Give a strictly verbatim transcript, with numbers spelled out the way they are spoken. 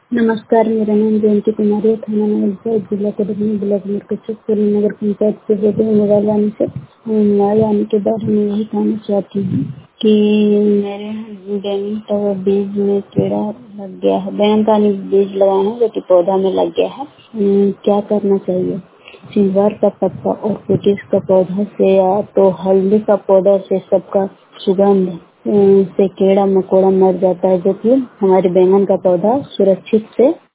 नमस्कार, मेरा नाम जयंती कुमारी है। थाना नगर जिला कदमी ब्लॉक मुर्कचक नगर पंचायत से बोलते हैं। मोबाइल आने से मोबाइल आने के बारे में यही कहना चाहती हूँ कि मेरे बैंगन का बीज में कीड़ा लग गया है। बैंगन का बीज लगाए हैं जो कि पौधा में लग गया है। हम्म, क्या करना चाहिए? सिंगार का पत्ता और पेटिस का पौधा से या तो हल्दी का पाउडर से सबका सुगंध अ, से कीड़ा मकोड़ा मर जाता है, जो कि हमारे बैंगन का पौधा सुरक्षित से